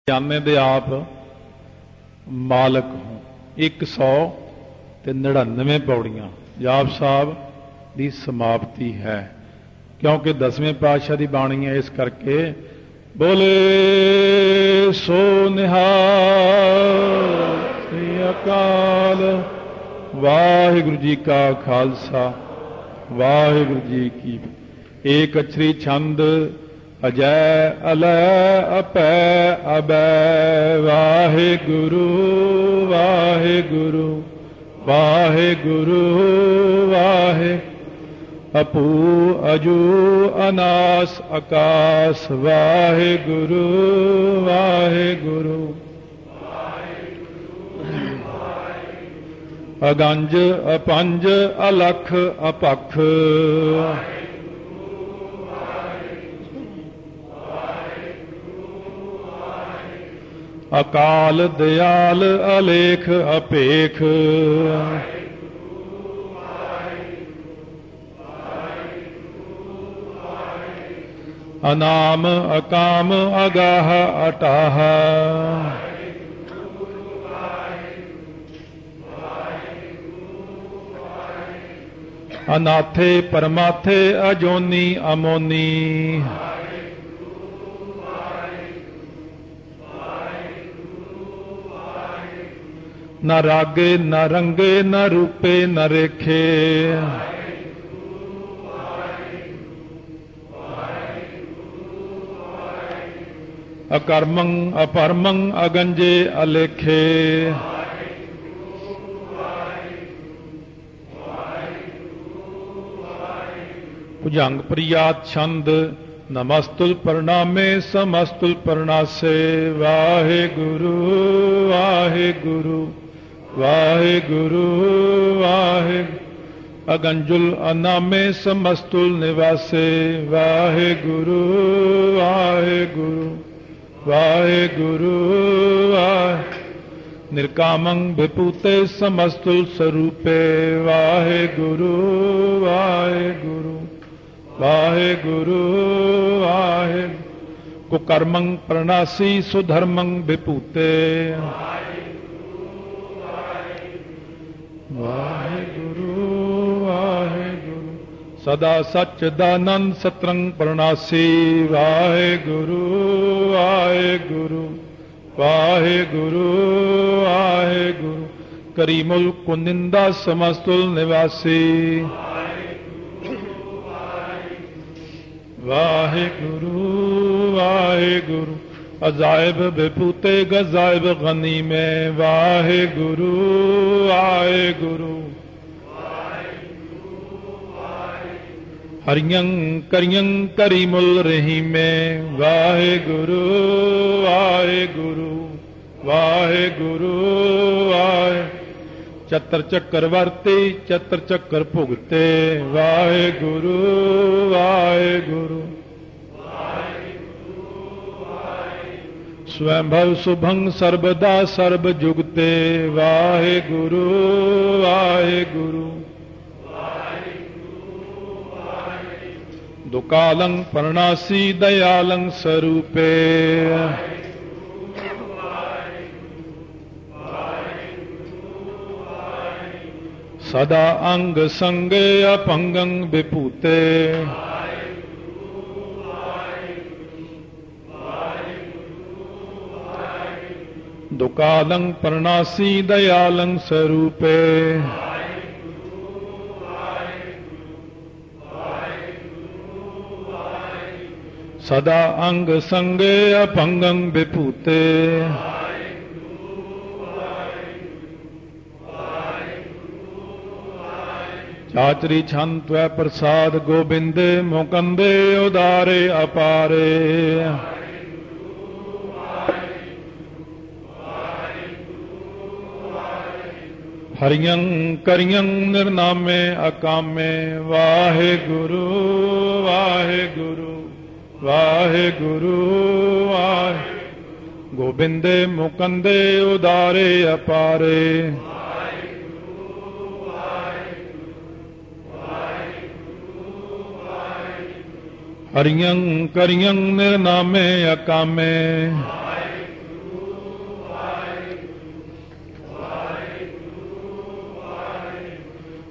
ਜਾਣੇ ਦੇ ਆਪ ਮਾਲਕ ਹੋ। 199 ਪੌੜੀਆਂ ਜਾਪ ਸਾਹਿਬ ਦੀ ਸਮਾਪਤੀ ਹੈ, ਕਿਉਂਕਿ 10ਵੇਂ ਪਾਤਸ਼ਾਹ ਦੀ ਬਾਣੀ ਹੈ। ਇਸ ਕਰਕੇ ਬੋਲੇ ਸੋ ਨਿਹਾਲ ਸ੍ਰੀ ਅਕਾਲ। ਵਾਹਿਗੁਰੂ ਜੀ ਕਾ ਖਾਲਸਾ, ਵਾਹਿਗੁਰੂ ਜੀ ਕੀ ਏਕ ਅਛਰੀ ਛੰਦ ਅਜੈ ਅਲੈ ਅਪੈ ਅਬੈ। ਵਾਹਿਗੁਰੂ ਵਾਹਿਗੁਰੂ ਵਾਹਿਗੁਰੂ ਵਾਹਿ ਅਪੂ ਅਜੂ ਅਨਾਸ ਆਕਾਸ। ਵਾਹਿਗੁਰੂ ਵਾਹਿਗੁਰੂ ਅਗੰਜ ਅਪੰਜ ਅਲਖ ਅਪਖ। ਅਕਾਲ ਦਿਆਲ ਅਲੇਖ ਅਪੇਖ। ਅਨਾਮ ਅਕਾਮ ਅਗਾਹ ਅਟਾਹ। ਅਨਾਥੇ ਪਰਮਾਥੇ ਅਜੋਨੀ ਅਮੋਨੀ। ਨ ਰਾਗੇ ਨ ਰੰਗੇ ਨ ਰੂਪੇ ਨ ਰੇਖੇ। ਅਕਰਮੰ ਅਪਰਮੰ ਅਗੰਜੇ ਅਲੇਖੇ। ਭੁਜੰਗ ਪ੍ਰਿਆਤ ਛੰਦ ਨਮਸਤੁਲ ਪ੍ਰਣਾਮੇ ਸਮਸਤੁਲ ਪ੍ਰਣਾਸੇ। ਵਾਹਿਗੁਰੂ ਵਾਹਿਗੁਰੂ ਵਾਹਿਗੁਰੂ ਵਾਹਿਗੁਰੂ ਅਗੰਜੁਲ ਅਨਾਮੇ ਸਮਸਤੁਲ ਨਿਵਾਸੇ। ਵਾਹਿਗੁਰੂ ਵਾਹਿਗੁਰੂ ਵਾਹਿਗੁਰੂ ਵਾਹਿ ਨਿਰਕਾਮੰ ਵਿਭੂਤੇ ਸਮਸਤੁਲ ਸਰੂਪੇ। ਵਾਹਿਗੁਰੂ ਵਾਹਿਗੁਰੂ ਵਾਹਿਗੁਰੂ ਵਾਹਿਗੁਰੂ ਕੁਕਰਮੰ ਪ੍ਰਣਾਸੀ ਸੁਧਰਮੰ ਵਿਭੂਤੇ। ਵਾਹਿਗੁਰੂ ਵਾਹਿਗੁਰੂ ਸਦਾ ਸਚਿਦਾਨੰਦ ਸਤਰੰ ਪ੍ਰਣਾਸੀ। ਵਾਹਿਗੁਰੂ ਵਾਹਿਗੁਰੂ ਵਾਹਿਗੁਰੂ ਵਾਹਿਗੁਰੂ ਕਰੀਮੁਲ ਕੁਨਿੰਦਾ ਸਮਸਤੁਲ ਨਿਵਾਸੀ। ਵਾਹਿਗੁਰੂ ਵਾਹਿਗੁਰੂ ਅਜਾਇਬ ਵਿਭੂਤੇ ਗਜ਼ਾਇਬ ਗਨੀਮੇ। ਵਾਹਿਗੁਰੂ ਵਾਹਿਗੁਰੂ ਹਰਿਯੰ ਕਰਿਯੰ ਕਰੀਮੁਲ ਰਹੀਮੇ। ਵਾਹਿਗੁਰੂ ਵਾਹਿਗੁਰੂ ਵਾਹਿਗੁਰੂ ਵਾਹਿ ਚਤਰ ਚੱਕਰਵਰਤੀ ਚਤਰ ਚੱਕਰ ਭੁਗਤੇ। ਵਾਹਿਗੁਰੂ ਵਾਹਿਗੁਰੂ ਸਵੈਂਭਵ ਸੁਭੰ ਸਰਬਦਾ ਸਰਬ ਜੁਗਤੇ। ਵਾਹਿਗੁਰੂ ਵਾਹਿਗੁਰੂ ਦੁਕਾਲੰ ਪ੍ਰਣਾਸੀ ਦਇਆਲੰ ਸਰੂਪੇ। ਸਦਾ ਅੰਗ ਸੰਗੇ ਅਪੰਗੰ ਵਿਭੂਤੇ। ਦੁਕਾਲੰ ਪ੍ਰਣਾਸੀ ਦਇਆਲੰ ਸਰੂਪੇ। ਸਦਾ ਅੰਗ ਸੰਗੇ ਅਪੰਗੰ ਵਿਭੂਤੇ। ਚਾਚਰੀ ਛੰਦ ਤਵੈ ਪ੍ਰਸਾਦ ਗੋਬਿੰਦੇ ਮੁਕੰਦੇ ਉਦਾਰੇ ਅਪਾਰੇ। ਹਰਿਯੰ ਕਰਿਯੰ ਨਿਰਨਾਮੇ ਅਕਾਮੇ। ਵਾਹਿਗੁਰੂ ਵਾਹਿਗੁਰੂ ਵਾਹਿਗੁਰੂ ਵਾਹਿ ਗੋਬਿੰਦੇ ਮੁਕੰਦੇ ਉਦਾਰੇ ਅਪਾਰੇ। ਹਰਿਯੰ ਕਰਿਯੰ ਨਿਰਨਾਮੇ ਅਕਾਮੇ।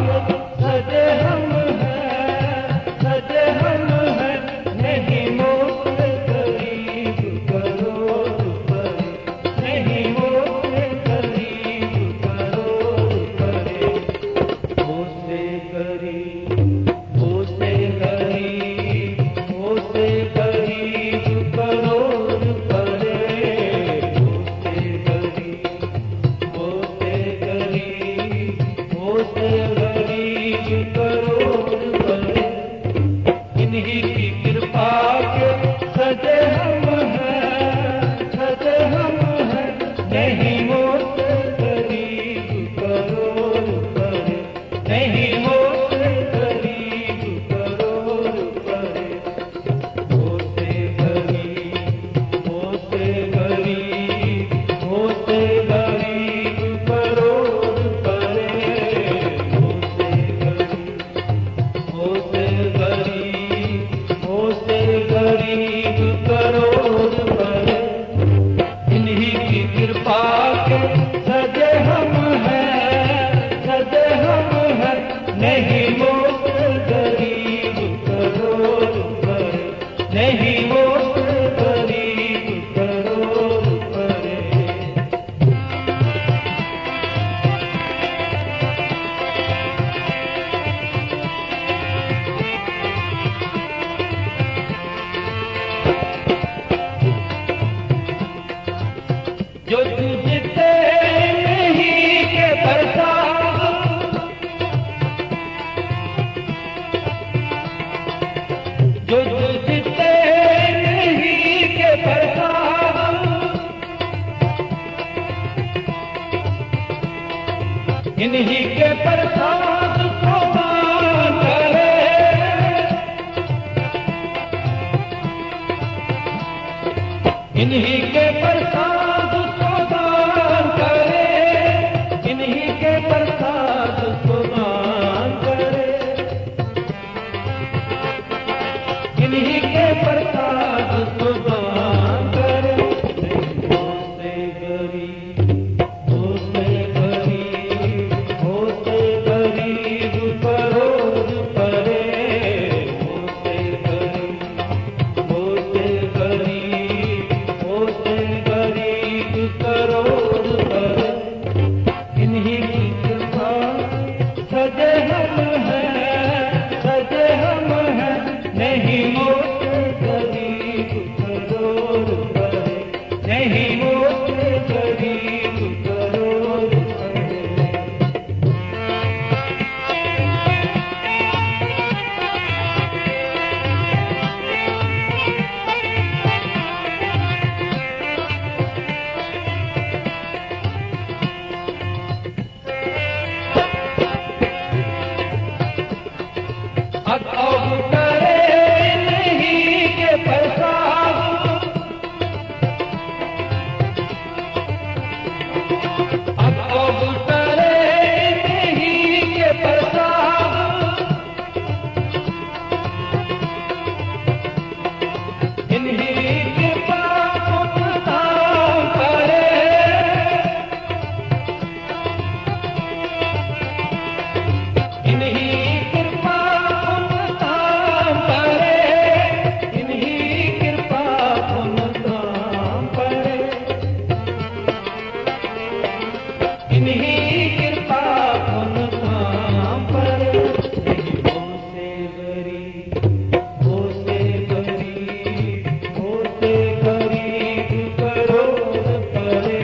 सजे हम हैं, सजे हम हैं, नहीं मोल गरीब करोड़ परे, नहीं मोल गरीब करोड़ परे। हो से गरीब, हो से गरीब, हो से गरीब करोड़ परे। हो से गरीब, हो से गरीब, हो से गरीब करोड़ परे। इन्हीं की कृपा के सजे हम हैं, सजे हम हैं, नहीं मोल गरीब करोड़ परे, नहीं मोल गरीब करोड़ परे। हो से गरीब, हो से गरीब, हो से गरीब करोड़ परे। हो से गरीब, हो से गरीब, हो से गरीब करोड़ परे। इन्हीं की कृपा के सजे हम हैं, सजे हम हैं, नहीं मोल गरीब करोड़ परे, नहीं मोल गरीब करोड़ परे। जो तुझते नहीं के प्रसाद, जो तुझते नहीं के प्रसाद, इन्हीं के प्रसाद को दान करे, इन्हीं के प्रसाद को दान करे, इन्हीं के प्रसाद को दान करे, इन्हीं के प्रसाद को दान करे। हो से गरीब, हो से गरीब, हो से गरीब करोड़ परे। हो से गरीब, हो से गरीब, हो से गरीब करोड़ परे। इन्हीं की कृपा सजे हम हैं, सजे हम हैं, नहीं मोल गरीब करोड़ परे, नहीं मोल गरीब करोड़ परे। अब करे नहीं के प्रसाद, अब करे नहीं के प्रसाद, इन्हीं के पाप दान करे, इन्हीं कृपा दान करे, इन्हीं कृपा दान करे, इन्हीं कृपा दान करे। हो से गरीब, हो से गरीब, हो से गरीब करोड़ परे।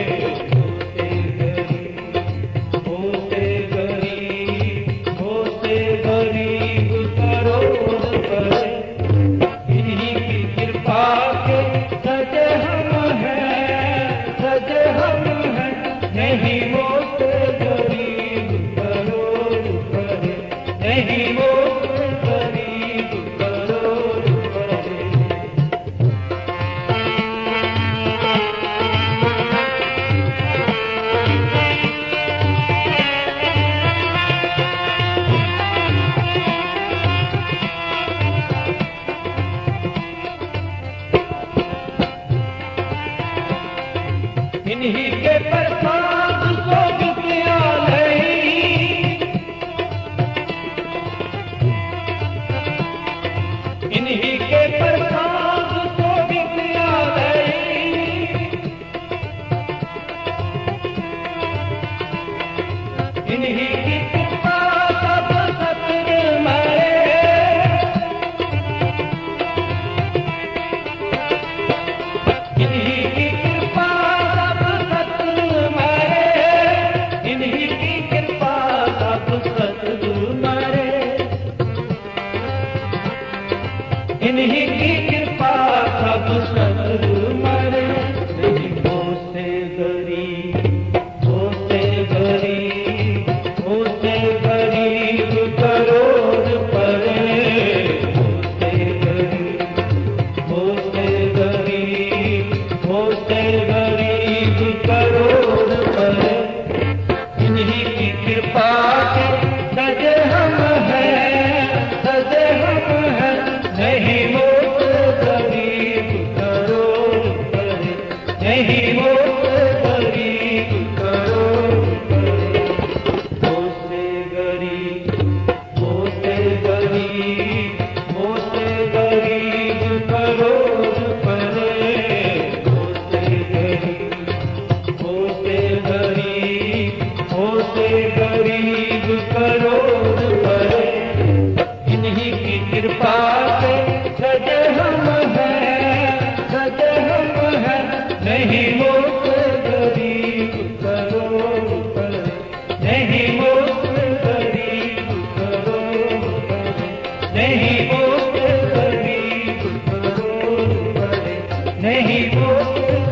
हो से गरीब, हो से गरीब, हो से गरीब करोड़ परे। इन्हीं की कृपा के सजे हम हैं, सजे हम हैं, नहीं मोल गरीब करोड़ परे, नहीं मोल गरीब करोड़ परे। इन्हीं के प्रसाद को विद्यालय, नहीं वो गरीब करोड़ करे। वो से गरीब, वो से गरीब, वो से गरीब करोड़ करे। वो से गरीब, वो से गरीब, वो से गरीब करोड़ करे। इन्हीं की कृपा से सजे हम हैं, सजे हम हैं। नहीं वो गरीब करोड़ करे, नहीं वो गरीब करोड़ करे, नहीं वो गरीब करोड़ करे, नहीं वो